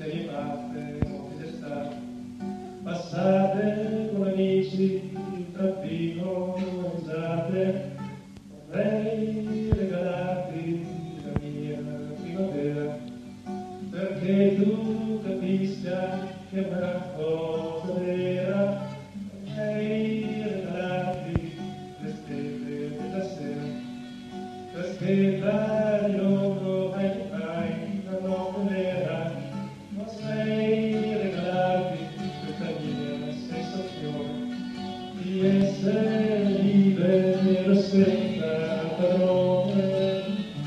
tutte le mappe molte d'estate, passate con amici, tra vino e risate, vorrei regalarti la mia primavera, perché tu capisca che è una cosa vera. Vorrei regalarti le stelle della sera, perché dai loro fai la notte nera. Vorrei regalarti questa mia sensazione di essere libero senza padrone.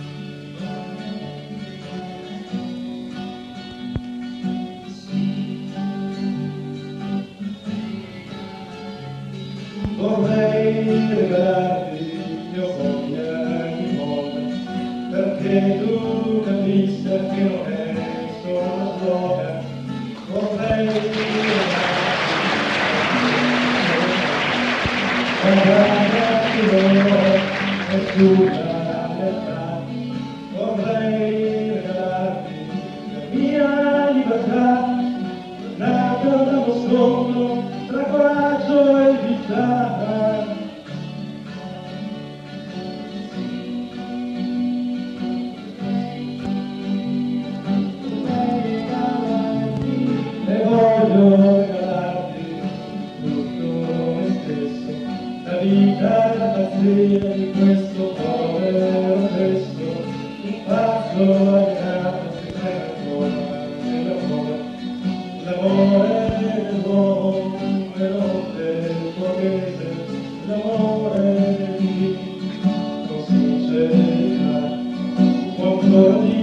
Vorrei regalarti il mio foglia di moda, perché tu capisca che non è solo una slogan. Vorrei regalarti l'oro e sulla realtà. Vorrei regalarti la mia libertà, nata dallo scontro tra coraggio e vita. E voglio regalarti tutto me stesso, la vita e la pazzia di questo povero testo, un passo allenato si prega ancora nell'amore, l'amore dell'uomo e non del borghese, l'amore di chi con sincerità può ancora dire